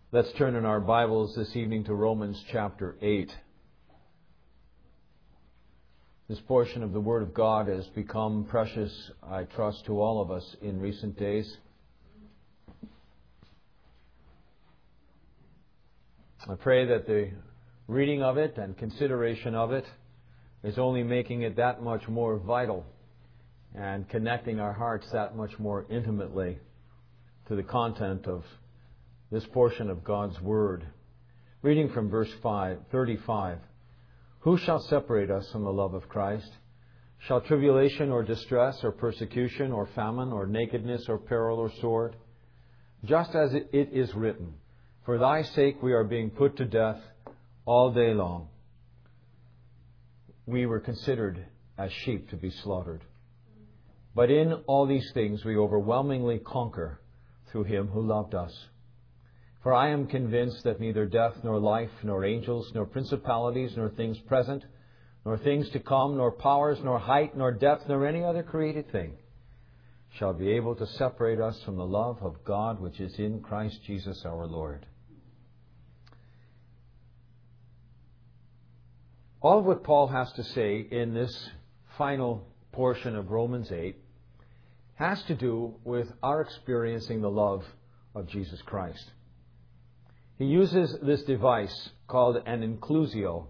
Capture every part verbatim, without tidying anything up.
Let's turn in our Bibles this evening to Romans chapter eight. This portion of the Word of God has become precious, I trust, to all of us in recent days. I pray that the reading of it and consideration of it is only making it that much more vital and connecting our hearts that much more intimately to the content of this portion of God's Word. Reading from verse five, thirty-five. Who shall separate us from the love of Christ? Shall tribulation or distress or persecution or famine or nakedness or peril or sword? Just as it is written, for thy sake we are being put to death all day long. We were considered as sheep to be slaughtered. But in all these things we overwhelmingly conquer through Him who loved us. For I am convinced that neither death, nor life, nor angels, nor principalities, nor things present, nor things to come, nor powers, nor height, nor depth, nor any other created thing shall be able to separate us from the love of God which is in Christ Jesus our Lord. All of what Paul has to say in this final portion of Romans eight has to do with our experiencing the love of Jesus Christ. He uses this device called an inclusio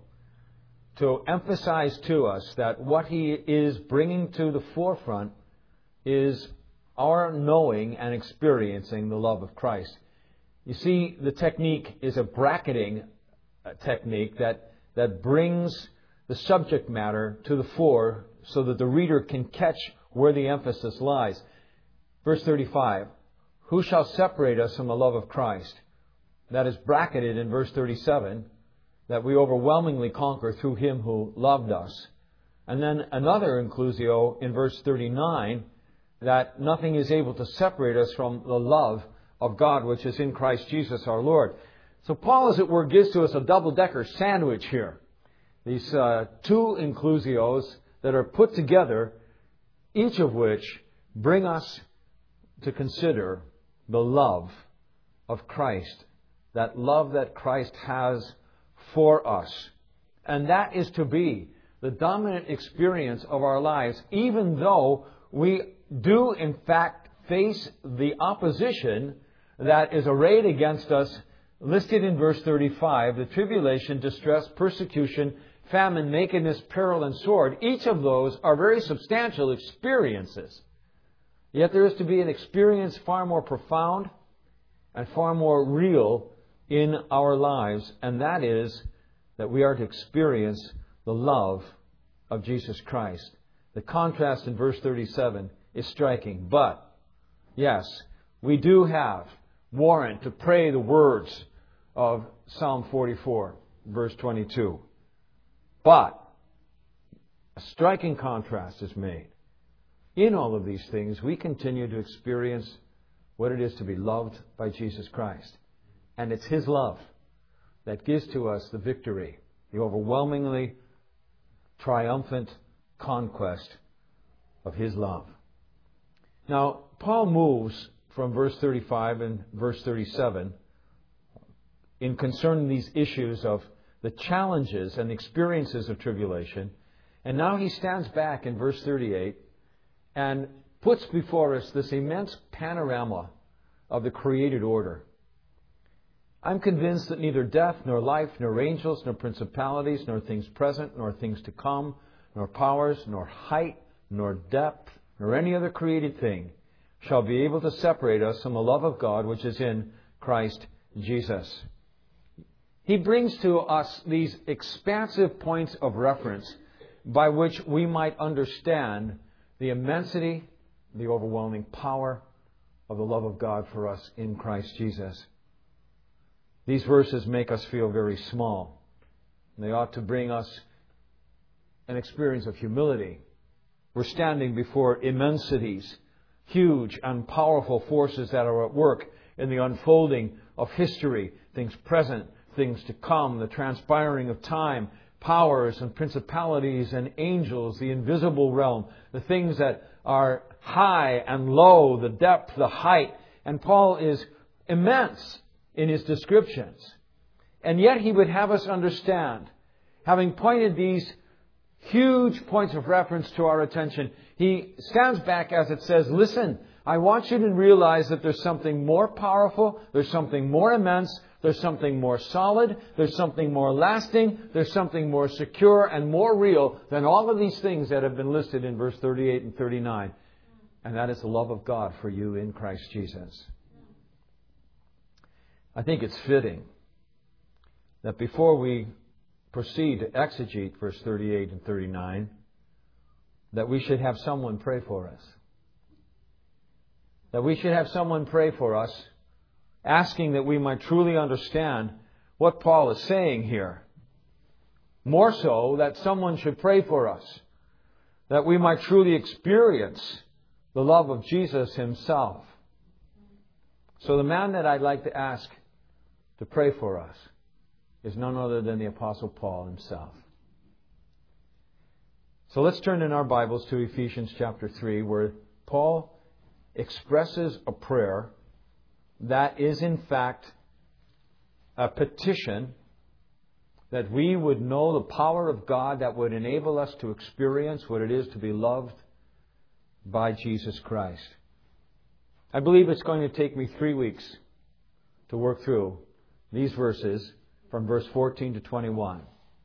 to emphasize to us that what he is bringing to the forefront is our knowing and experiencing the love of Christ. You see, the technique is a bracketing technique that, that brings the subject matter to the fore so that the reader can catch where the emphasis lies. Verse thirty-five, who shall separate us from the love of Christ? That is bracketed in verse thirty-seven, that we overwhelmingly conquer through Him who loved us. And then another inclusio in verse thirty-nine, that nothing is able to separate us from the love of God which is in Christ Jesus our Lord. So Paul, as it were, gives to us a double-decker sandwich here. These uh, two inclusios that are put together, each of which bring us to consider the love of Christ. That love that Christ has for us. And that is to be the dominant experience of our lives, even though we do in fact face the opposition that is arrayed against us, listed in verse thirty-five, the tribulation, distress, persecution, famine, nakedness, peril, and sword. Each of those are very substantial experiences. Yet there is to be an experience far more profound and far more real in our lives, and that is that we are to experience the love of Jesus Christ. The contrast in verse thirty-seven is striking. But, yes, we do have warrant to pray the words of Psalm forty-four, verse twenty-two. But a striking contrast is made. In all of these things, we continue to experience what it is to be loved by Jesus Christ. And it's His love that gives to us the victory, the overwhelmingly triumphant conquest of His love. Now, Paul moves from verse thirty-five and verse thirty-seven in concerning these issues of the challenges and experiences of tribulation. And now he stands back in verse thirty-eight and puts before us this immense panorama of the created order. I'm convinced that neither death, nor life, nor angels, nor principalities, nor things present, nor things to come, nor powers, nor height, nor depth, nor any other created thing shall be able to separate us from the love of God which is in Christ Jesus. He brings to us these expansive points of reference by which we might understand the immensity, the overwhelming power of the love of God for us in Christ Jesus. These verses make us feel very small. They ought to bring us an experience of humility. We're standing before immensities, huge and powerful forces that are at work in the unfolding of history, things present, things to come, the transpiring of time, powers and principalities and angels, the invisible realm, the things that are high and low, the depth, the height. And Paul is immense in His descriptions. And yet He would have us understand, having pointed these huge points of reference to our attention, He stands back as it says, listen, I want you to realize that there's something more powerful, there's something more immense, there's something more solid, there's something more lasting, there's something more secure and more real than all of these things that have been listed in verse thirty-eight and thirty-nine. And that is the love of God for you in Christ Jesus. I think it's fitting that before we proceed to exegete verse thirty-eight and thirty-nine, that we should have someone pray for us. That we should have someone pray for us, asking that we might truly understand what Paul is saying here. More so, that someone should pray for us, that we might truly experience the love of Jesus Himself. So the man that I'd like to ask to pray for us is none other than the Apostle Paul himself. So let's turn in our Bibles to Ephesians chapter three, where Paul expresses a prayer that is in fact a petition that we would know the power of God that would enable us to experience what it is to be loved by Jesus Christ. I believe it's going to take me three weeks to work through these verses from verse fourteen to twenty-one.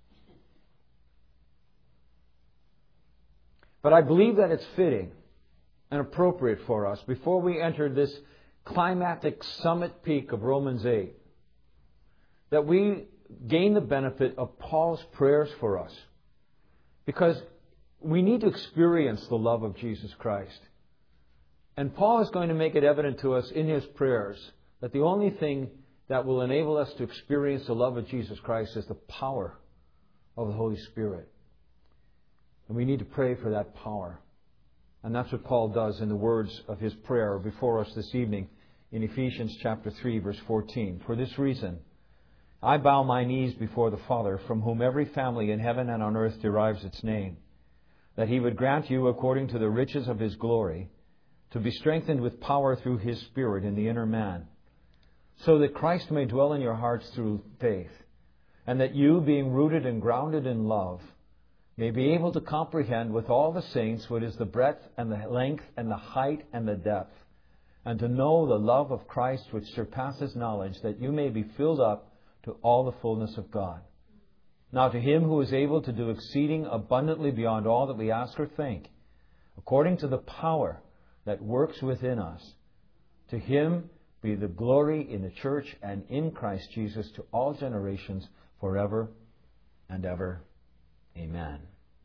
But I believe that it's fitting and appropriate for us, before we enter this climactic summit peak of Romans eight, that we gain the benefit of Paul's prayers for us. Because we need to experience the love of Jesus Christ. And Paul is going to make it evident to us in his prayers that the only thing that will enable us to experience the love of Jesus Christ is the power of the Holy Spirit. And we need to pray for that power. And that's what Paul does in the words of his prayer before us this evening in Ephesians chapter three, verse fourteen. For this reason, I bow my knees before the Father, from whom every family in heaven and on earth derives its name, that He would grant you, according to the riches of His glory, to be strengthened with power through His Spirit in the inner man, so that Christ may dwell in your hearts through faith, and that you, being rooted and grounded in love, may be able to comprehend with all the saints what is the breadth and the length and the height and the depth, and to know the love of Christ which surpasses knowledge, that you may be filled up to all the fullness of God. Now to Him who is able to do exceeding abundantly beyond all that we ask or think, according to the power that works within us, to Him be the glory in the church and in Christ Jesus to all generations forever and ever. Amen.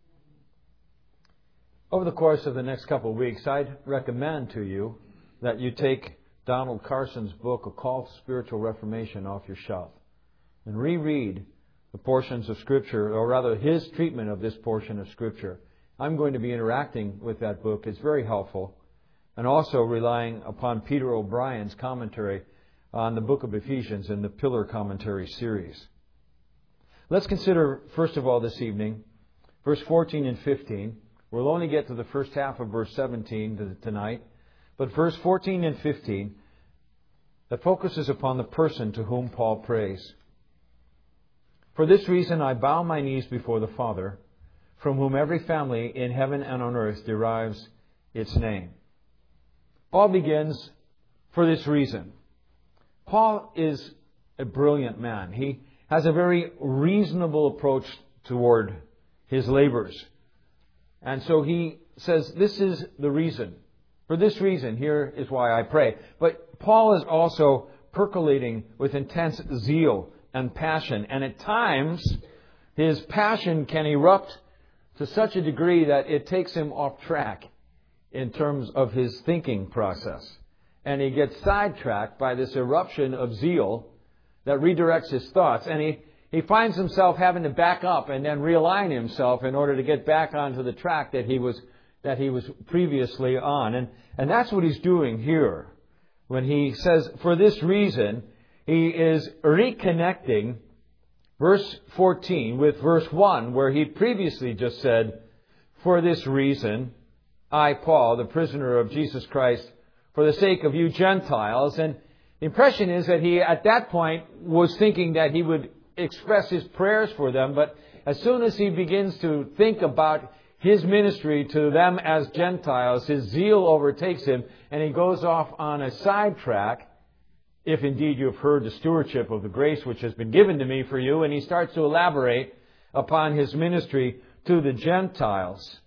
Over the course of the next couple of weeks, I'd recommend to you that you take Donald Carson's book, A Call to Spiritual Reformation, off your shelf and reread the portions of Scripture, or rather his treatment of this portion of Scripture. I'm going to be interacting with that book. It's very helpful. And also relying upon Peter O'Brien's commentary on the book of Ephesians in the Pillar Commentary series. Let's consider, first of all, this evening, verse fourteen and fifteen. We'll only get to the first half of verse seventeen tonight. But verse fourteen and fifteen, that focuses upon the person to whom Paul prays. For this reason I bow my knees before the Father, from whom every family in heaven and on earth derives its name. Paul begins, for this reason. Paul is a brilliant man. He has a very reasonable approach toward his labors. And so he says, this is the reason. For this reason, here is why I pray. But Paul is also percolating with intense zeal and passion. And at times, his passion can erupt to such a degree that it takes him off track in terms of his thinking process. And he gets sidetracked by this eruption of zeal that redirects his thoughts. And he, he finds himself having to back up and then realign himself in order to get back onto the track that he was that he was previously on. And, and that's what he's doing here. When he says, for this reason, he is reconnecting verse fourteen with verse one, where he previously just said, for this reason, I, Paul, the prisoner of Jesus Christ, for the sake of you Gentiles. And The impression is that he, at that point, was thinking that he would express his prayers for them, but as soon as he begins to think about his ministry to them as Gentiles, his zeal overtakes him, and he goes off on a sidetrack, if indeed you have heard the stewardship of the grace which has been given to me for you, and he starts to elaborate upon his ministry to the Gentiles.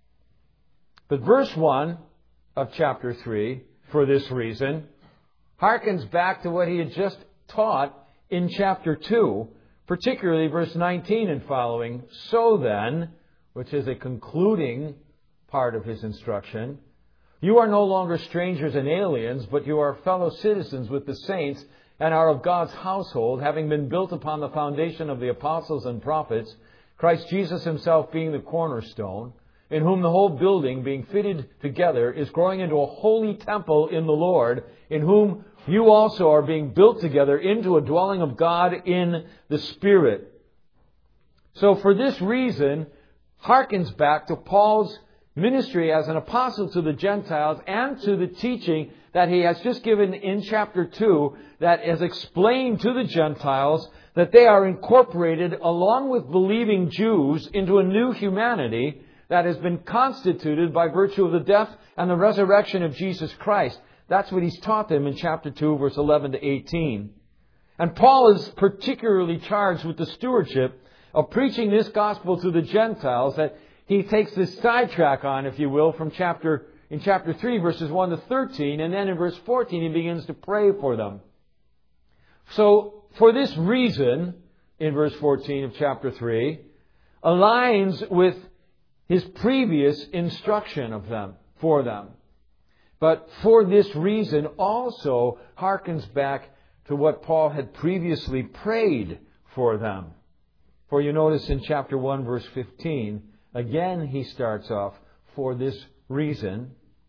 But verse one of chapter three, for this reason, harkens back to what he had just taught in chapter two, particularly verse nineteen and following. So then, which is a concluding part of his instruction, you are no longer strangers and aliens, but you are fellow citizens with the saints and are of God's household, having been built upon the foundation of the apostles and prophets, Christ Jesus himself being the cornerstone, in whom the whole building, being fitted together, is growing into a holy temple in the Lord, in whom you also are being built together into a dwelling of God in the Spirit. So for this reason, harkens back to Paul's ministry as an apostle to the Gentiles and to the teaching that he has just given in chapter two that has explained to the Gentiles that they are incorporated along with believing Jews into a new humanity that has been constituted by virtue of the death and the resurrection of Jesus Christ. That's what he's taught them in chapter two, verse eleven to eighteen. And Paul is particularly charged with the stewardship of preaching this gospel to the Gentiles that he takes this sidetrack on, if you will, from chapter in chapter three, verses one to thirteen, and then in verse fourteen he begins to pray for them. So, for this reason, in verse fourteen of chapter three, aligns with his previous instruction of them, for them. But for this reason also harkens back to what Paul had previously prayed for them. For you notice in chapter one, verse fifteen, again he starts off, for this reason,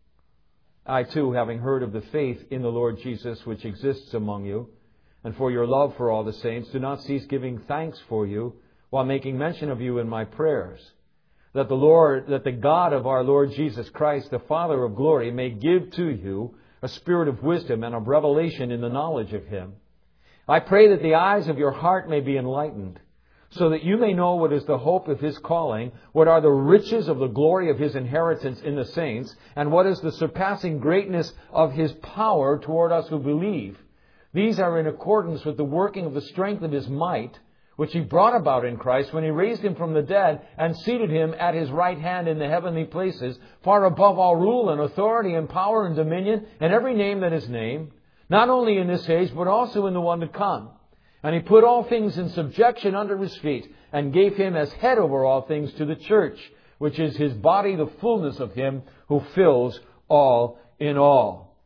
I too, having heard of the faith in the Lord Jesus which exists among you, and for your love for all the saints, do not cease giving thanks for you, while making mention of you in my prayers, that the Lord, that the God of our Lord Jesus Christ, the Father of glory, may give to you a spirit of wisdom and of revelation in the knowledge of Him. I pray that the eyes of your heart may be enlightened, so that you may know what is the hope of His calling, what are the riches of the glory of His inheritance in the saints, and what is the surpassing greatness of His power toward us who believe. These are in accordance with the working of the strength of His might, which He brought about in Christ when He raised Him from the dead and seated Him at His right hand in the heavenly places, far above all rule and authority and power and dominion and every name that is named, not only in this age but also in the one to come. And He put all things in subjection under His feet, and gave Him as head over all things to the church, which is His body, the fullness of Him who fills all in all.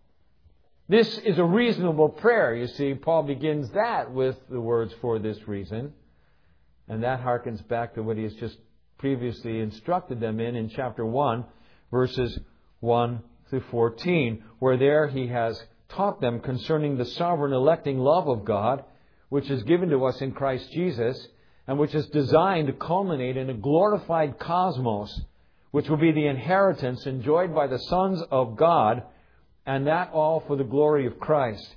This is a reasonable prayer. You see, Paul begins that with the words, for this reason. And that harkens back to what he has just previously instructed them in, in chapter one, verses one through fourteen, where there he has taught them concerning the sovereign electing love of God, which is given to us in Christ Jesus, and which is designed to culminate in a glorified cosmos, which will be the inheritance enjoyed by the sons of God, and that all for the glory of Christ.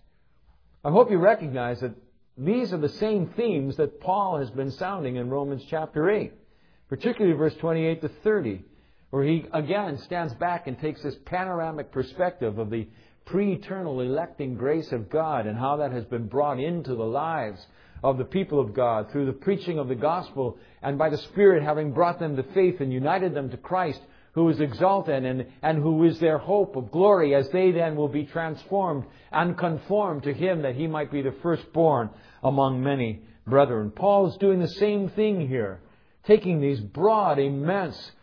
I hope you recognize that these are the same themes that Paul has been sounding in Romans chapter eight, particularly verse twenty-eight to thirty, where he again stands back and takes this panoramic perspective of the pre-eternal electing grace of God and how that has been brought into the lives of the people of God through the preaching of the gospel, and by the Spirit having brought them to faith and united them to Christ, who is exalted and, and who is their hope of glory, as they then will be transformed and conformed to Him, that He might be the firstborn among many brethren. Paul's doing the same thing here, taking these broad, immense,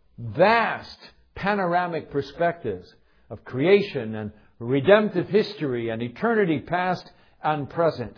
vast, panoramic perspectives of creation and redemptive history and eternity past and present.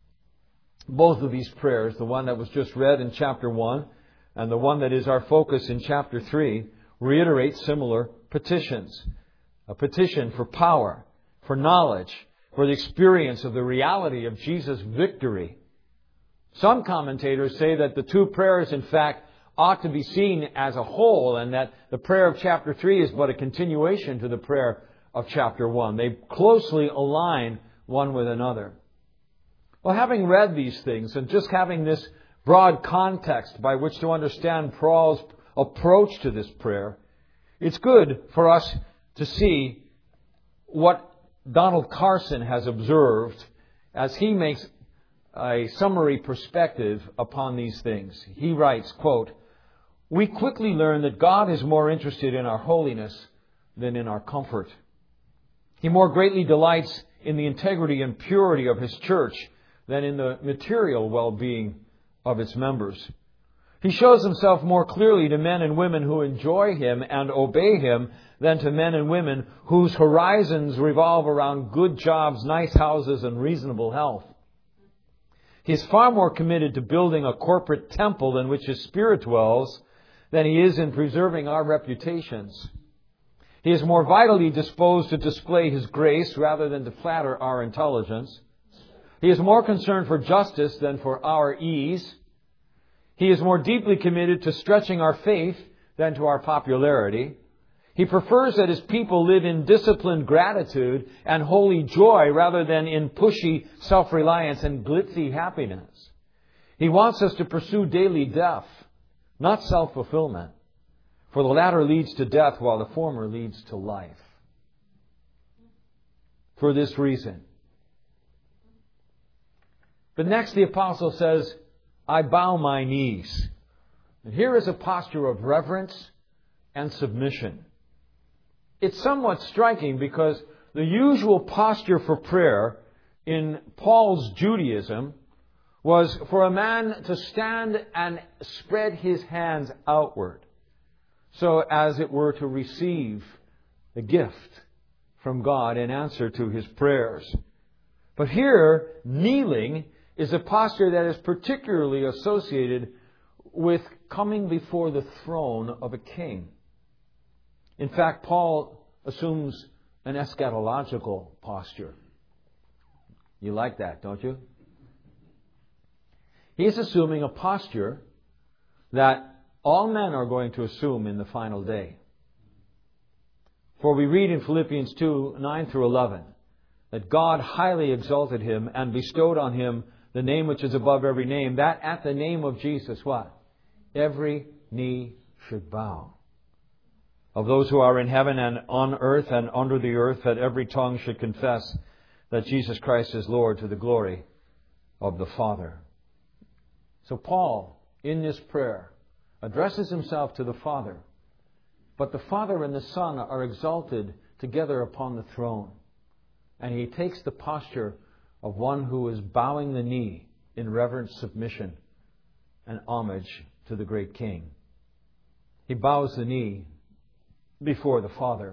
Both of these prayers, the one that was just read in chapter one and the one that is our focus in chapter three, reiterate similar petitions. A petition for power, for knowledge, for the experience of the reality of Jesus' victory. Some commentators say that the two prayers, in fact, ought to be seen as a whole, and that the prayer of chapter three is but a continuation to the prayer of chapter one. They closely align one with another. Well, having read these things and just having this broad context by which to understand Paul's approach to this prayer, it's good for us to see what Donald Carson has observed as he makes a summary perspective upon these things. He writes, quote, "We quickly learn that God is more interested in our holiness than in our comfort. He more greatly delights in the integrity and purity of His church than in the material well-being of its members. He shows Himself more clearly to men and women who enjoy Him and obey Him than to men and women whose horizons revolve around good jobs, nice houses, and reasonable health. He is far more committed to building a corporate temple in which His Spirit dwells than He is in preserving our reputations. He is more vitally disposed to display His grace rather than to flatter our intelligence. He is more concerned for justice than for our ease. He is more deeply committed to stretching our faith than to our popularity. He prefers that His people live in disciplined gratitude and holy joy rather than in pushy self-reliance and glitzy happiness. He wants us to pursue daily death, not self-fulfillment, for the latter leads to death while the former leads to life. For this reason." But next the apostle says, "I bow my knees." And here is a posture of reverence and submission. It's somewhat striking because the usual posture for prayer in Paul's Judaism was for a man to stand and spread his hands outward, so as it were to receive the gift from God in answer to his prayers. But here, kneeling is a posture that is particularly associated with coming before the throne of a king. In fact, Paul assumes an eschatological posture. You like that, don't you? He's assuming a posture that all men are going to assume in the final day. For we read in Philippians two, nine through eleven, that God highly exalted Him and bestowed on Him the name which is above every name, that at the name of Jesus, what? Every knee should bow. Of those who are in heaven and on earth and under the earth, that every tongue should confess that Jesus Christ is Lord, to the glory of the Father. So Paul, in this prayer, addresses himself to the Father. But the Father and the Son are exalted together upon the throne. And he takes the posture of one who is bowing the knee in reverent submission and homage to the great King. He bows the knee before the Father.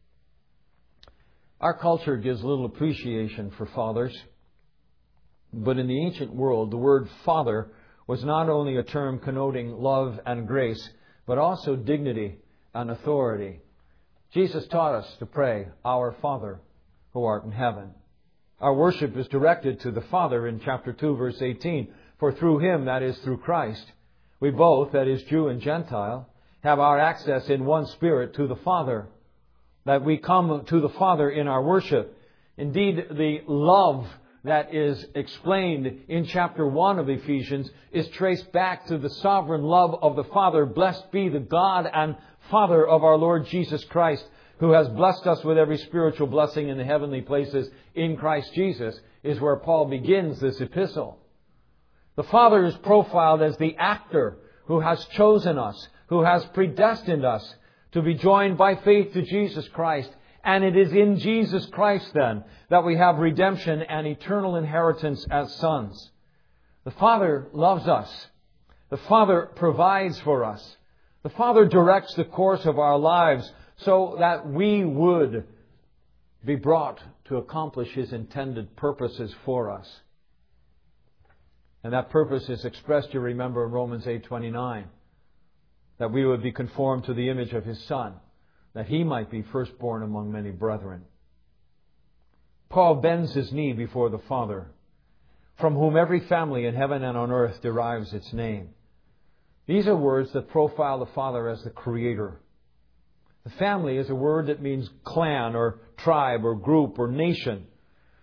Our culture gives little appreciation for fathers. But in the ancient world, the word father was not only a term connoting love and grace, but also dignity and authority. Jesus taught us to pray, "Our Father, who art in heaven." Our worship is directed to the Father in chapter two, verse eighteen. For through Him, that is, through Christ, we both, that is, Jew and Gentile, have our access in one Spirit to the Father. That we come to the Father in our worship. Indeed, the love that is explained in chapter one of Ephesians is traced back to the sovereign love of the Father. Blessed be the God and Father of our Lord Jesus Christ, who has blessed us with every spiritual blessing in the heavenly places in Christ Jesus, is where Paul begins this epistle. The Father is profiled as the actor who has chosen us, who has predestined us to be joined by faith to Jesus Christ. And it is in Jesus Christ, then, that we have redemption and eternal inheritance as sons. The Father loves us. The Father provides for us. The Father directs the course of our lives so that we would be brought to accomplish His intended purposes for us. And that purpose is expressed, you remember, in Romans eight twenty-nine. That we would be conformed to the image of His Son, that He might be firstborn among many brethren. Paul bends his knee before the Father, from whom every family in heaven and on earth derives its name. These are words that profile the Father as the Creator. The family is a word that means clan or tribe or group or nation.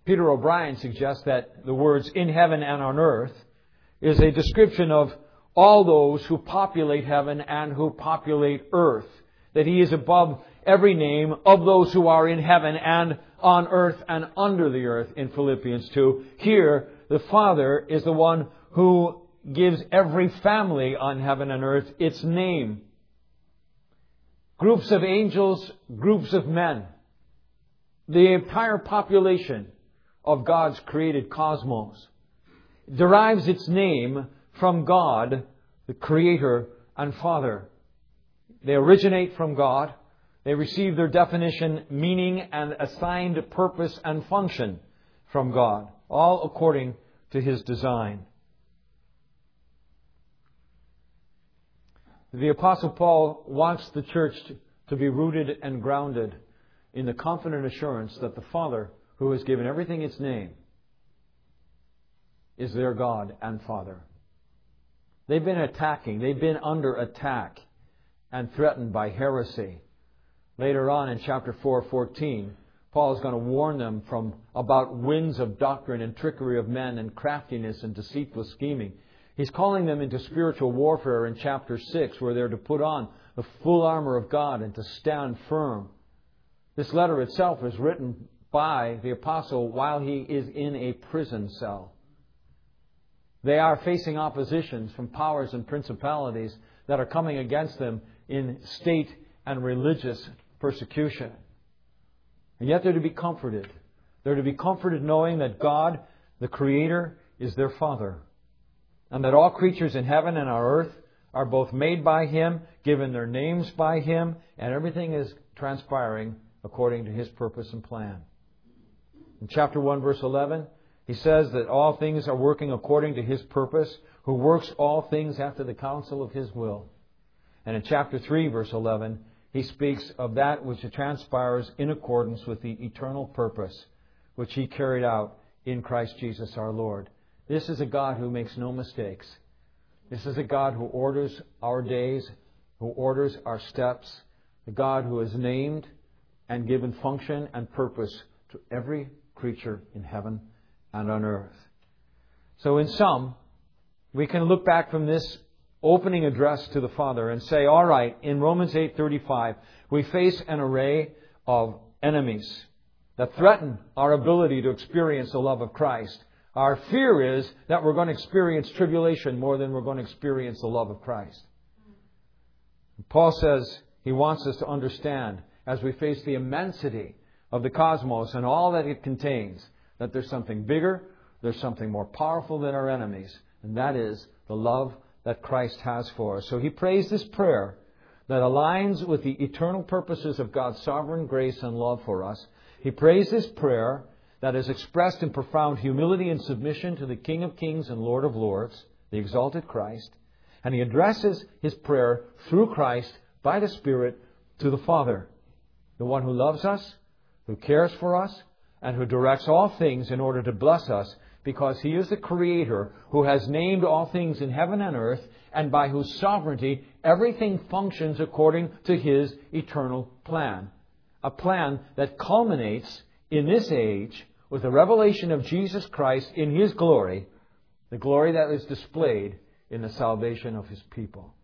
Peter O'Brien suggests that the words in heaven and on earth is a description of all those who populate heaven and who populate earth. That He is above every name of those who are in heaven and on earth and under the earth in Philippians two. Here, the Father is the one who gives every family on heaven and earth its name. Groups of angels, groups of men. The entire population of God's created cosmos derives its name from God, the Creator and Father. They originate from God. They receive their definition, meaning, and assigned purpose and function from God, all according to His design. The Apostle Paul wants the church to be rooted and grounded in the confident assurance that the Father, who has given everything its name, is their God and Father. They've been attacking, they've been under attack and threatened by heresy. Later on in chapter four fourteen, Paul is going to warn them from about winds of doctrine and trickery of men and craftiness and deceitful scheming. He's calling them into spiritual warfare in chapter six, where they're to put on the full armor of God and to stand firm. This letter itself is written by the apostle while he is in a prison cell. They are facing oppositions from powers and principalities that are coming against them in state and religious persecution. And yet they're to be comforted. They're to be comforted knowing that God, the Creator, is their Father. And that all creatures in heaven and on earth are both made by Him, given their names by Him, and everything is transpiring according to His purpose and plan. In chapter one, verse eleven, he says that all things are working according to His purpose, who works all things after the counsel of His will. And in chapter three, verse eleven, he speaks of that which transpires in accordance with the eternal purpose which He carried out in Christ Jesus our Lord. This is a God who makes no mistakes. This is a God who orders our days, who orders our steps, a God who has named and given function and purpose to every creature in heaven and on earth. So in sum, we can look back from this opening address to the Father and say, all right, in Romans eight thirty-five, we face an array of enemies that threaten our ability to experience the love of Christ. Our fear is that we're going to experience tribulation more than we're going to experience the love of Christ. Paul says he wants us to understand, as we face the immensity of the cosmos and all that it contains, that there's something bigger, there's something more powerful than our enemies, and that is the love that Christ has for us. So he prays this prayer that aligns with the eternal purposes of God's sovereign grace and love for us. He prays this prayer that is expressed in profound humility and submission to the King of Kings and Lord of Lords, the exalted Christ. And he addresses his prayer through Christ by the Spirit to the Father, the one who loves us, who cares for us, and who directs all things in order to bless us, because He is the Creator who has named all things in heaven and earth, and by whose sovereignty everything functions according to His eternal plan. A plan that culminates in this age with the revelation of Jesus Christ in His glory, the glory that is displayed in the salvation of His people.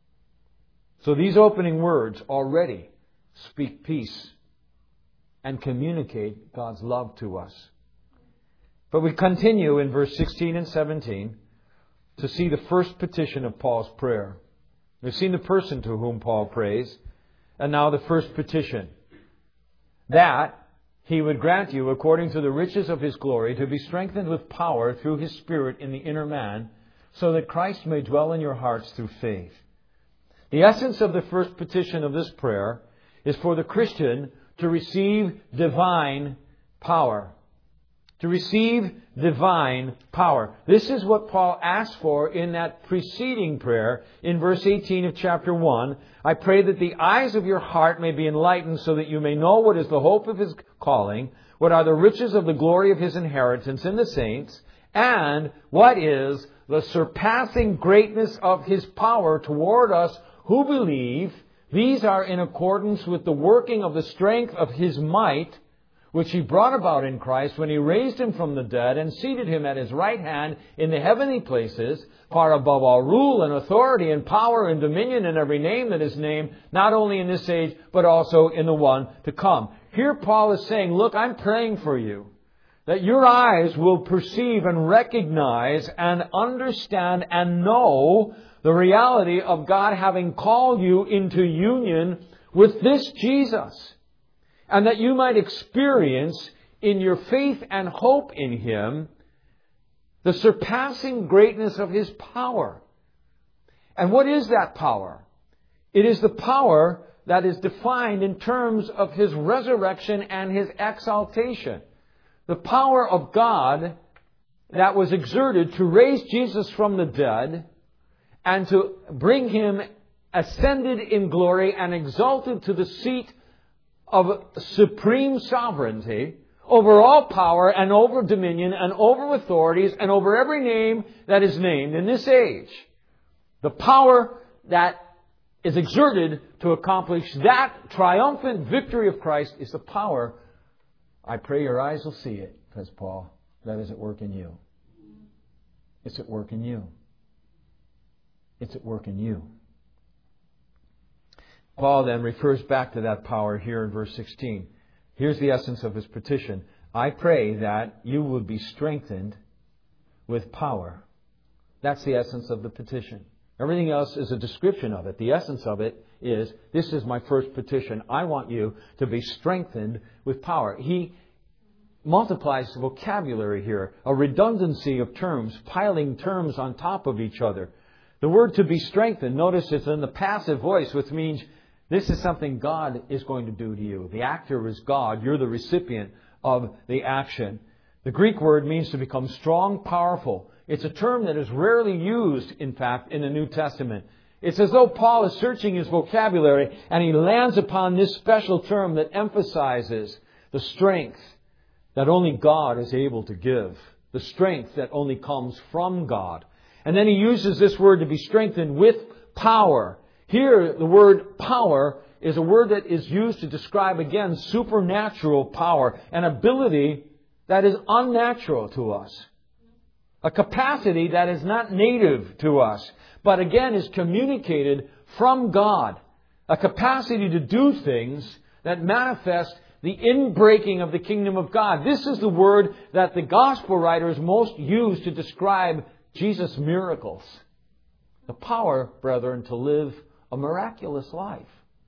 So these opening words already speak peace and communicate God's love to us. But we continue in verse sixteen and seventeen to see the first petition of Paul's prayer. We've seen the person to whom Paul prays, and now the first petition. That He would grant you, according to the riches of His glory, to be strengthened with power through His Spirit in the inner man, so that Christ may dwell in your hearts through faith. The essence of the first petition of this prayer is for the Christian to receive divine power. To receive divine power. This is what Paul asked for in that preceding prayer in verse eighteen of chapter one. I pray that the eyes of your heart may be enlightened so that you may know what is the hope of His calling, what are the riches of the glory of His inheritance in the saints, and what is the surpassing greatness of His power toward us who believe. These are in accordance with the working of the strength of His might, which He brought about in Christ when He raised Him from the dead and seated Him at His right hand in the heavenly places, far above all rule and authority and power and dominion and every name that is named, not only in this age, but also in the one to come. Here Paul is saying, look, I'm praying for you, that your eyes will perceive and recognize and understand and know the reality of God having called you into union with this Jesus. And that you might experience in your faith and hope in Him the surpassing greatness of His power. And what is that power? It is the power that is defined in terms of His resurrection and His exaltation. The power of God that was exerted to raise Jesus from the dead and to bring Him ascended in glory and exalted to the seat of supreme sovereignty over all power and over dominion and over authorities and over every name that is named in this age. The power that is exerted to accomplish that triumphant victory of Christ is the power. I pray your eyes will see it, says Paul, that is at work in you. It's at work in you. It's at work in you. Paul then refers back to that power here in verse sixteen. Here's the essence of his petition. I pray that you will be strengthened with power. That's the essence of the petition. Everything else is a description of it. The essence of it is, this is my first petition. I want you to be strengthened with power. He multiplies the vocabulary here, a redundancy of terms, piling terms on top of each other. The word to be strengthened, notice it's in the passive voice, which means this is something God is going to do to you. The actor is God. You're the recipient of the action. The Greek word means to become strong, powerful. It's a term that is rarely used, in fact, in the New Testament. It's as though Paul is searching his vocabulary and he lands upon this special term that emphasizes the strength that only God is able to give. The strength that only comes from God. And then he uses this word to be strengthened with power. Here, the word power is a word that is used to describe, again, supernatural power, an ability that is unnatural to us. A capacity that is not native to us, but again is communicated from God. A capacity to do things that manifest the inbreaking of the kingdom of God. This is the word that the gospel writers most use to describe Jesus' miracles. The power, brethren, to live a miraculous life.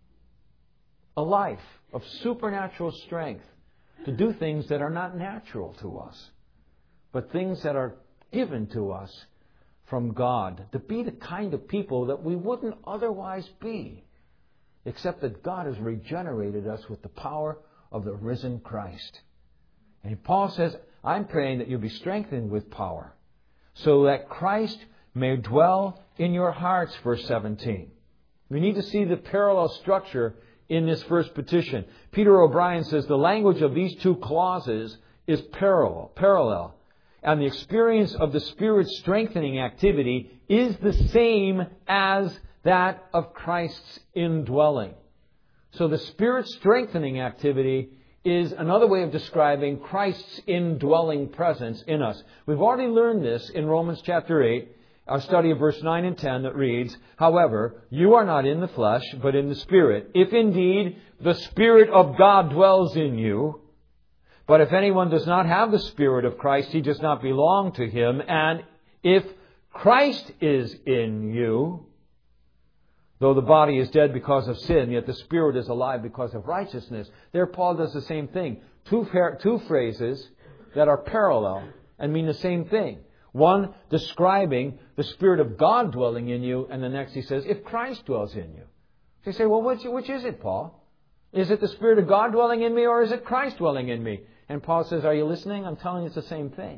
A life of supernatural strength to do things that are not natural to us, but things that are given to us from God. To be the kind of people that we wouldn't otherwise be, except that God has regenerated us with the power of the risen Christ. And Paul says, I'm praying that you'll be strengthened with power, so that Christ may dwell in your hearts, verse seventeen. We need to see the parallel structure in this first petition. Peter O'Brien says the language of these two clauses is parallel, parallel, and the experience of the Spirit's strengthening activity is the same as that of Christ's indwelling. So the Spirit's strengthening activity is another way of describing Christ's indwelling presence in us. We've already learned this in Romans chapter eight, our study of verse nine and ten that reads, however, you are not in the flesh, but in the Spirit, if indeed the Spirit of God dwells in you. But if anyone does not have the Spirit of Christ, he does not belong to Him. And if Christ is in you, though the body is dead because of sin, yet the Spirit is alive because of righteousness. There Paul does the same thing. Two, par- two phrases that are parallel and mean the same thing. One describing the Spirit of God dwelling in you, and the next he says, if Christ dwells in you. So you say, well, which, which is it, Paul? Is it the Spirit of God dwelling in me, or is it Christ dwelling in me? And Paul says, are you listening? I'm telling you it's the same thing.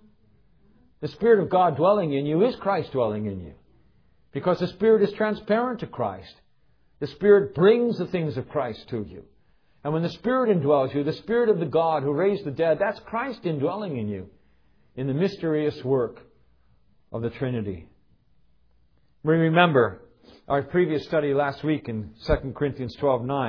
The Spirit of God dwelling in you is Christ dwelling in you. Because the Spirit is transparent to Christ. The Spirit brings the things of Christ to you. And when the Spirit indwells you, the Spirit of the God who raised the dead, that's Christ indwelling in you in the mysterious work of the Trinity. We remember our previous study last week in Second Corinthians twelve nine,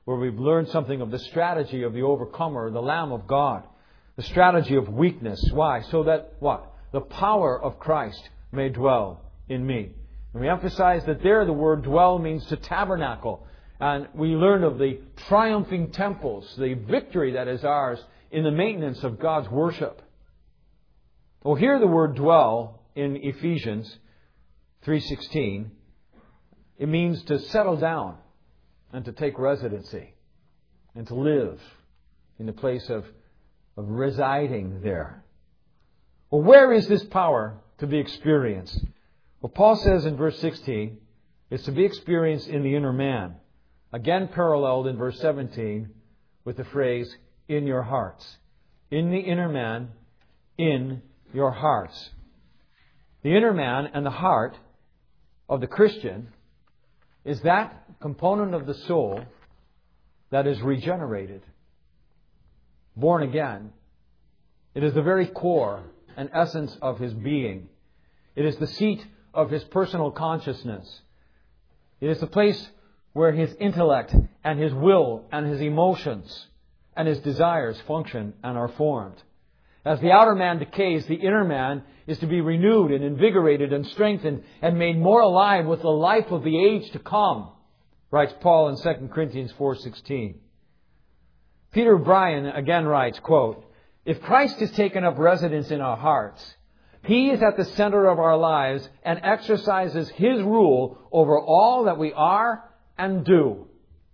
where we've learned something of the strategy of the overcomer, the Lamb of God. The strategy of weakness. Why? So that, what? The power of Christ may dwell in me. And we emphasize that there the word dwell means to tabernacle. And we learn of the triumphing temples, the victory that is ours in the maintenance of God's worship. Well, here the word dwell in Ephesians three sixteen, it means to settle down and to take residency and to live in the place of, of residing there. Well, where is this power to be experienced? Well, Paul says in verse sixteen, it's to be experienced in the inner man. Again paralleled in verse seventeen with the phrase, in your hearts. In the inner man, in your hearts. The inner man and the heart of the Christian is that component of the soul that is regenerated, born again. It is the very core and essence of his being. It is the seat of his personal consciousness. It is the place where his intellect and his will and his emotions and his desires function and are formed. As the outer man decays, the inner man is to be renewed and invigorated and strengthened and made more alive with the life of the age to come, writes Paul in Second Corinthians four sixteen. Peter Bryan again writes, quote, if Christ has taken up residence in our hearts, He is at the center of our lives and exercises His rule over all that we are and do.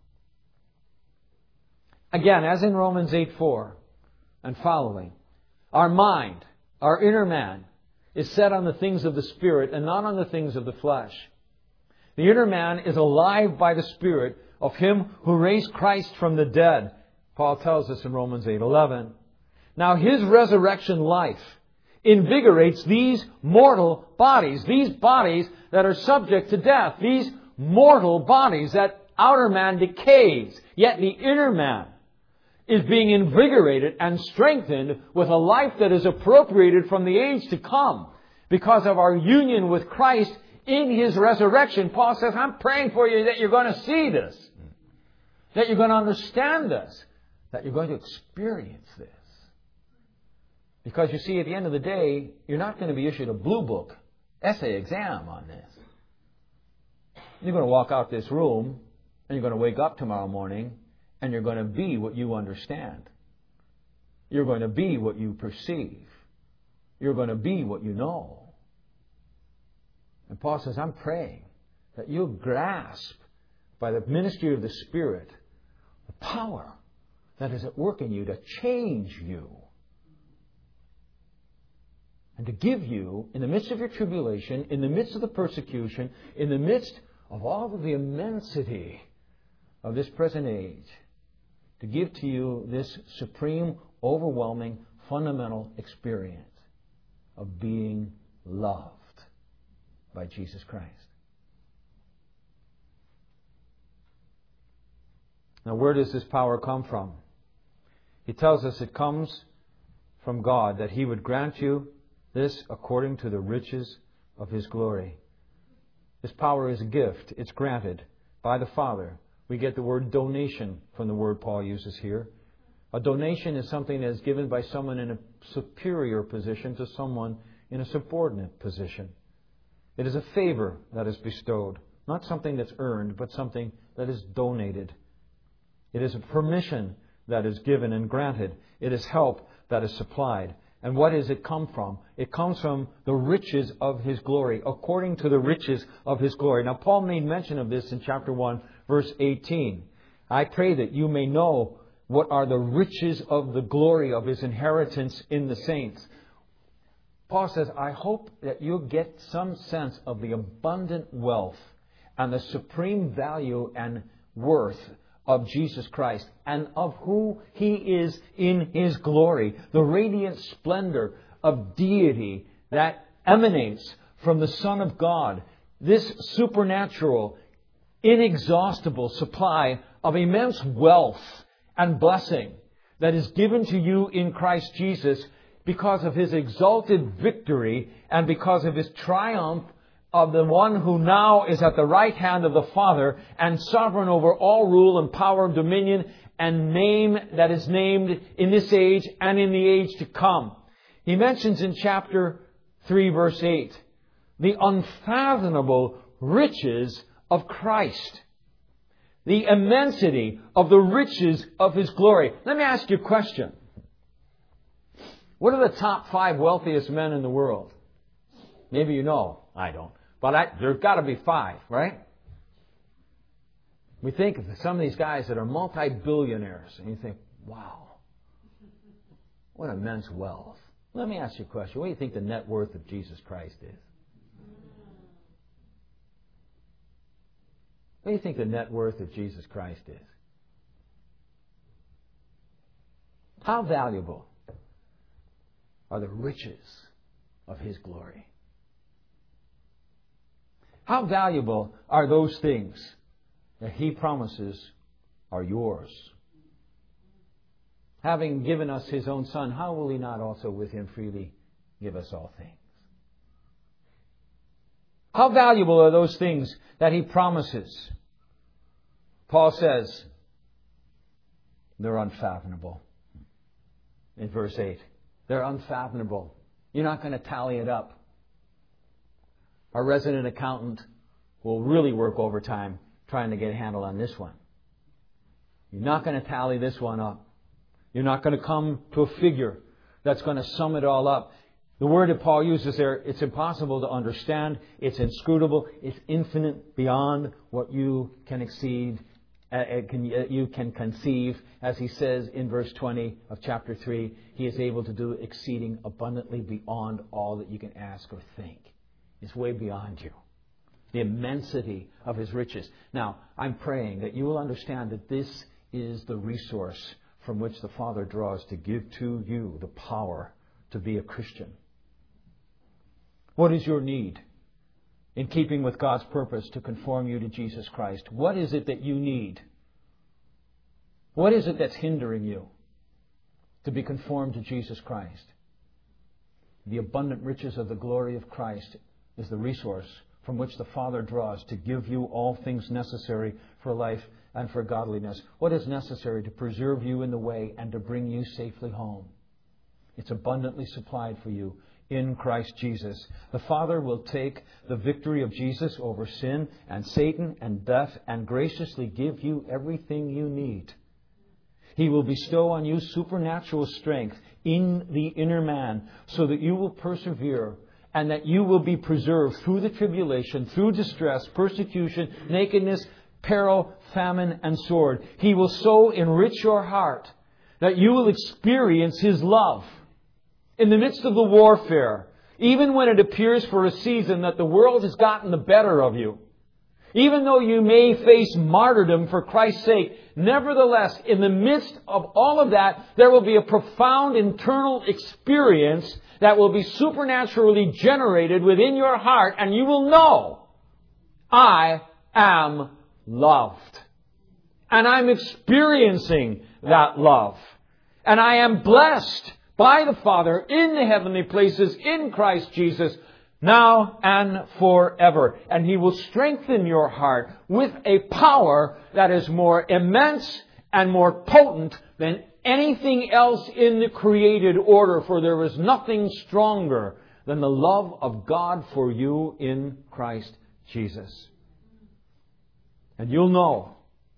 Again, as in Romans eight four and following, our mind, our inner man, is set on the things of the Spirit and not on the things of the flesh. The inner man is alive by the Spirit of Him who raised Christ from the dead, Paul tells us in Romans eight eleven. Now His resurrection life invigorates these mortal bodies, these bodies that are subject to death, these mortal bodies. That outer man decays, yet the inner man is being invigorated and strengthened with a life that is appropriated from the age to come because of our union with Christ in His resurrection. Paul says, I'm praying for you that you're going to see this, that you're going to understand this, that you're going to experience this. Because you see, at the end of the day, you're not going to be issued a blue book essay exam on this. You're going to walk out this room and you're going to wake up tomorrow morning and you're going to be what you understand. You're going to be what you perceive. You're going to be what you know. And Paul says, I'm praying that you'll grasp by the ministry of the Spirit the power that is at work in you to change you. And to give you, in the midst of your tribulation, in the midst of the persecution, in the midst of all of the immensity of this present age, to give to you this supreme, overwhelming, fundamental experience of being loved by Jesus Christ. Now, where does this power come from? He tells us it comes from God, that He would grant you this according to the riches of His glory. This power is a gift. It's granted by the Father. We get the word donation from the word Paul uses here. A donation is something that is given by someone in a superior position to someone in a subordinate position. It is a favor that is bestowed, not something that's earned, but something that is donated. It is a permission that is given and granted. It is help that is supplied. And what does it come from? It comes from the riches of His glory, according to the riches of His glory. Now, Paul made mention of this in chapter one, verse eighteen. I pray that you may know what are the riches of the glory of His inheritance in the saints. Paul says, I hope that you'll get some sense of the abundant wealth and the supreme value and worth of Jesus Christ and of who He is in His glory, the radiant splendor of deity that emanates from the Son of God, this supernatural, inexhaustible supply of immense wealth and blessing that is given to you in Christ Jesus because of His exalted victory and because of His triumph of the one who now is at the right hand of the Father and sovereign over all rule and power and dominion and name that is named in this age and in the age to come. He mentions in chapter three, verse eight, the unfathomable riches of Christ. The immensity of the riches of His glory. Let me ask you a question. What are the top five wealthiest men in the world? Maybe you know. I don't. But I, there's got to be five, right? We think of some of these guys that are multi-billionaires, and you think, wow, what immense wealth. Let me ask you a question. What do you think the net worth of Jesus Christ is? What do you think the net worth of Jesus Christ is? How valuable are the riches of His glory? How valuable are those things that He promises are yours? Having given us His own Son, how will He not also with Him freely give us all things? How valuable are those things that He promises? Paul says they're unfathomable. In verse eight, they're unfathomable. You're not going to tally it up. Our resident accountant will really work overtime trying to get a handle on this one. You're not going to tally this one up. You're not going to come to a figure that's going to sum it all up. The word that Paul uses there, it's impossible to understand. It's inscrutable. It's infinite beyond what you can exceed, uh, can, uh, you can conceive. As he says in verse twenty of chapter three, He is able to do exceeding abundantly beyond all that you can ask or think. It's way beyond you. The immensity of His riches. Now, I'm praying that you will understand that this is the resource from which the Father draws to give to you the power to be a Christian. What is your need in keeping with God's purpose to conform you to Jesus Christ? What is it that you need? What is it that's hindering you to be conformed to Jesus Christ? The abundant riches of the glory of Christ is the resource from which the Father draws to give you all things necessary for life and for godliness. What is necessary to preserve you in the way and to bring you safely home? It's abundantly supplied for you in Christ Jesus. The Father will take the victory of Jesus over sin and Satan and death and graciously give you everything you need. He will bestow on you supernatural strength in the inner man so that you will persevere and that you will be preserved through the tribulation, through distress, persecution, nakedness, peril, famine, and sword. He will so enrich your heart that you will experience His love in the midst of the warfare, even when it appears for a season that the world has gotten the better of you. Even though you may face martyrdom for Christ's sake, nevertheless, in the midst of all of that, there will be a profound internal experience that will be supernaturally generated within your heart, and you will know, I am loved. And I'm experiencing that love. And I am blessed by the Father in the heavenly places in Christ Jesus, now and forever. And He will strengthen your heart with a power that is more immense and more potent than anything else in the created order. For there is nothing stronger than the love of God for you in Christ Jesus. And you'll know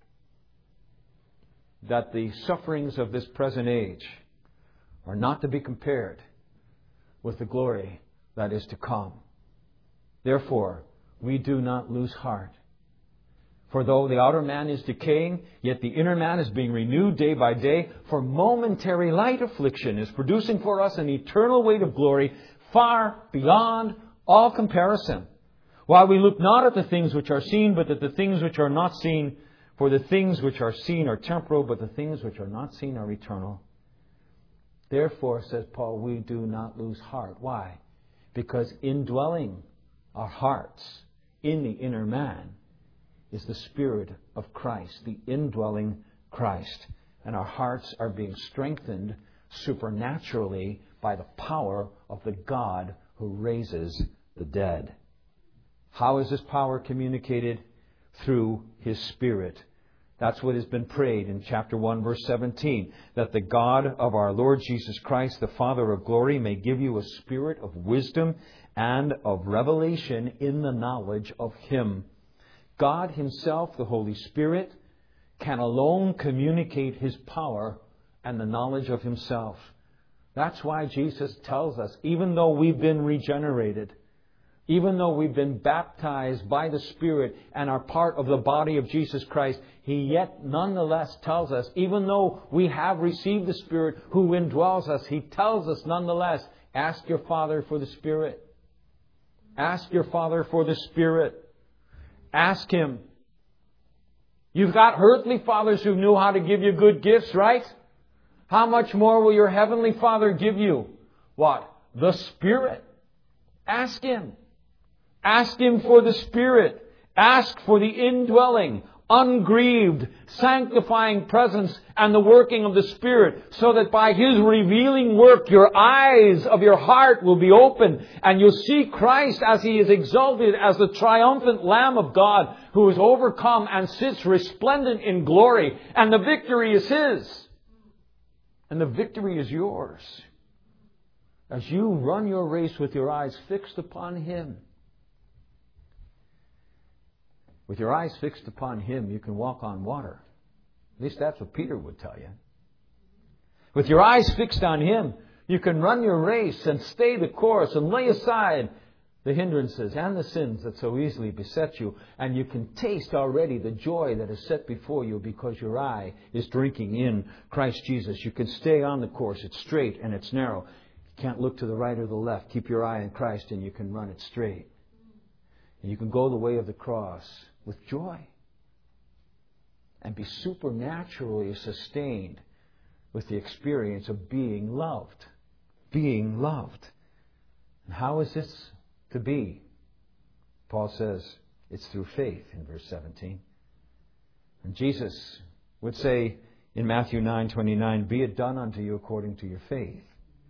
that the sufferings of this present age are not to be compared with the glory that is to come. Therefore, we do not lose heart. For though the outer man is decaying, yet the inner man is being renewed day by day. For momentary light affliction is producing for us an eternal weight of glory far beyond all comparison. While we look not at the things which are seen, but at the things which are not seen. For the things which are seen are temporal, but the things which are not seen are eternal. Therefore, says Paul, we do not lose heart. Why? Because indwelling our hearts in the inner man is the Spirit of Christ, the indwelling Christ. And our hearts are being strengthened supernaturally by the power of the God who raises the dead. How is this power communicated? Through His Spirit. That's what has been prayed in chapter one, verse seventeen. That the God of our Lord Jesus Christ, the Father of glory, may give you a spirit of wisdom and of revelation in the knowledge of Him. God Himself, the Holy Spirit, can alone communicate His power and the knowledge of Himself. That's why Jesus tells us, even though we've been regenerated, even though we've been baptized by the Spirit and are part of the body of Jesus Christ, He yet nonetheless tells us, even though we have received the Spirit who indwells us, He tells us nonetheless, ask your Father for the Spirit. Ask your Father for the Spirit. Ask Him. You've got earthly fathers who knew how to give you good gifts, right? How much more will your Heavenly Father give you? What? The Spirit. Ask Him. Ask Him for the Spirit. Ask for the indwelling, ungrieved, sanctifying presence and the working of the Spirit, so that by His revealing work, your eyes of your heart will be open and you'll see Christ as He is exalted as the triumphant Lamb of God who is overcome and sits resplendent in glory. And the victory is His. And the victory is yours. As you run your race with your eyes fixed upon Him. With your eyes fixed upon Him, you can walk on water. At least that's what Peter would tell you. With your eyes fixed on Him, you can run your race and stay the course and lay aside the hindrances and the sins that so easily beset you. And you can taste already the joy that is set before you because your eye is drinking in Christ Jesus. You can stay on the course. It's straight and it's narrow. You can't look to the right or the left. Keep your eye on Christ and you can run it straight. And you can go the way of the cross with joy and be supernaturally sustained with the experience of being loved. Being loved. And how is this to be? Paul says it's through faith in verse seventeen. And Jesus would say in Matthew nine twenty-nine, be it done unto you according to your faith.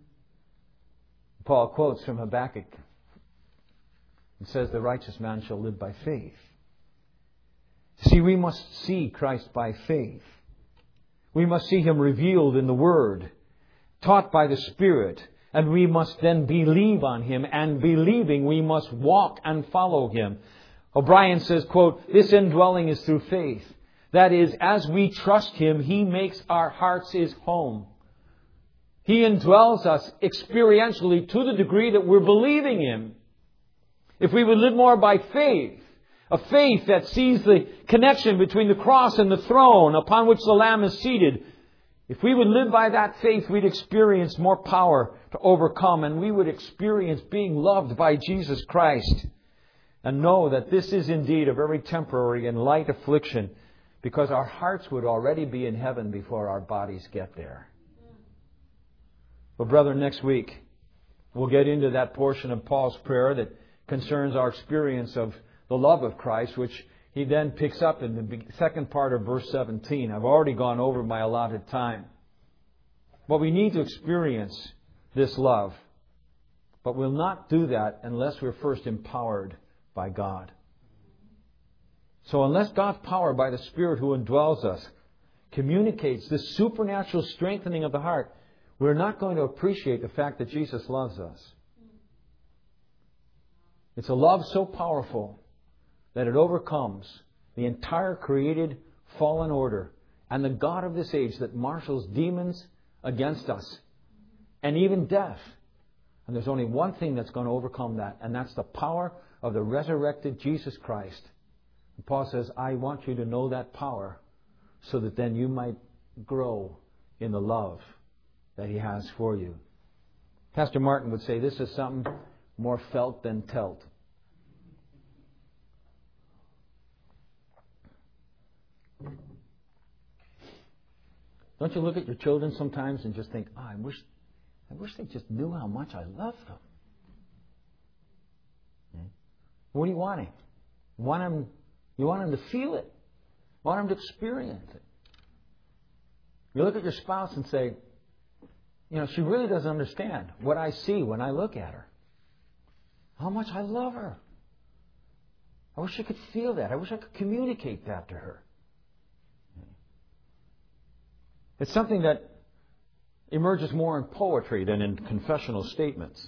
Paul quotes from Habakkuk and says the righteous man shall live by faith. See, we must see Christ by faith. We must see Him revealed in the Word, taught by the Spirit, and we must then believe on Him, and believing we must walk and follow Him. O'Brien says, quote, this indwelling is through faith. That is, as we trust Him, He makes our hearts His home. He indwells us experientially to the degree that we're believing Him. If we would live more by faith, a faith that sees the connection between the cross and the throne upon which the Lamb is seated. If we would live by that faith, we'd experience more power to overcome, and we would experience being loved by Jesus Christ. And know that this is indeed a very temporary and light affliction, because our hearts would already be in heaven before our bodies get there. Well, brethren, next week we'll get into that portion of Paul's prayer that concerns our experience of the love of Christ, which he then picks up in the second part of verse seventeen. I've already gone over my allotted time. But we need to experience this love. But we'll not do that unless we're first empowered by God. So unless God's power by the Spirit who indwells us communicates this supernatural strengthening of the heart, we're not going to appreciate the fact that Jesus loves us. It's a love so powerful that it overcomes the entire created fallen order and the God of this age that marshals demons against us and even death. And there's only one thing that's going to overcome that, and that's the power of the resurrected Jesus Christ. And Paul says, I want you to know that power so that then you might grow in the love that He has for you. Pastor Martin would say this is something more felt than telt. Don't you look at your children sometimes and just think, oh, I wish I wish they just knew how much I love them. Okay. What are you wanting? You want them, you want them to feel it. You want them to experience it. You look at your spouse and say, you know, she really doesn't understand what I see when I look at her. How much I love her. I wish I could feel that. I wish I could communicate that to her. It's something that emerges more in poetry than in confessional statements.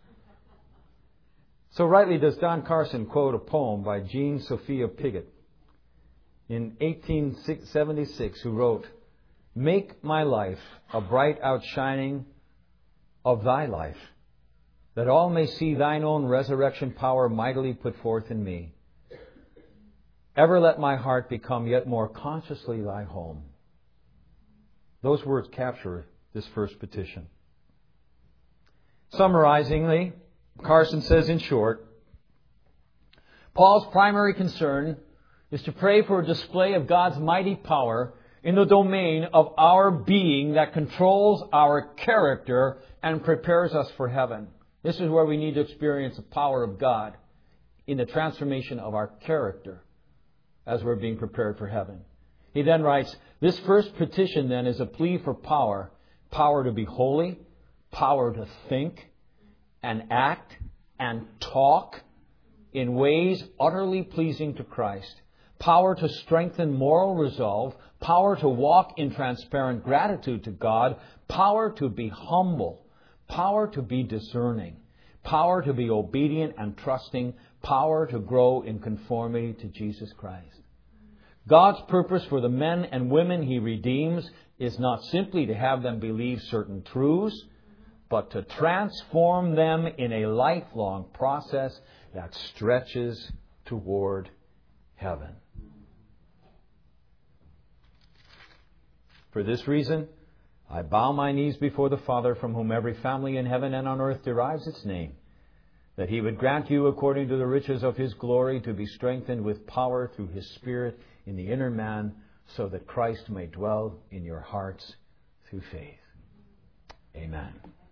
So rightly does Don Carson quote a poem by Jean Sophia Piggott in eighteen seventy-six, who wrote, "Make my life a bright outshining of thy life, that all may see thine own resurrection power mightily put forth in me. Ever let my heart become yet more consciously thy home." Those words capture this first petition. Summarizingly, Carson says, in short, Paul's primary concern is to pray for a display of God's mighty power in the domain of our being that controls our character and prepares us for heaven. This is where we need to experience the power of God in the transformation of our character as we're being prepared for heaven. He then writes, this first petition then is a plea for power. Power to be holy, power to think and act and talk in ways utterly pleasing to Christ. Power to strengthen moral resolve, power to walk in transparent gratitude to God, power to be humble, power to be discerning, power to be obedient and trusting, power to grow in conformity to Jesus Christ. God's purpose for the men and women He redeems is not simply to have them believe certain truths, but to transform them in a lifelong process that stretches toward heaven. For this reason, I bow my knees before the Father, from whom every family in heaven and on earth derives its name, that He would grant you, according to the riches of His glory, to be strengthened with power through His Spirit in the inner man, so that Christ may dwell in your hearts through faith. Amen.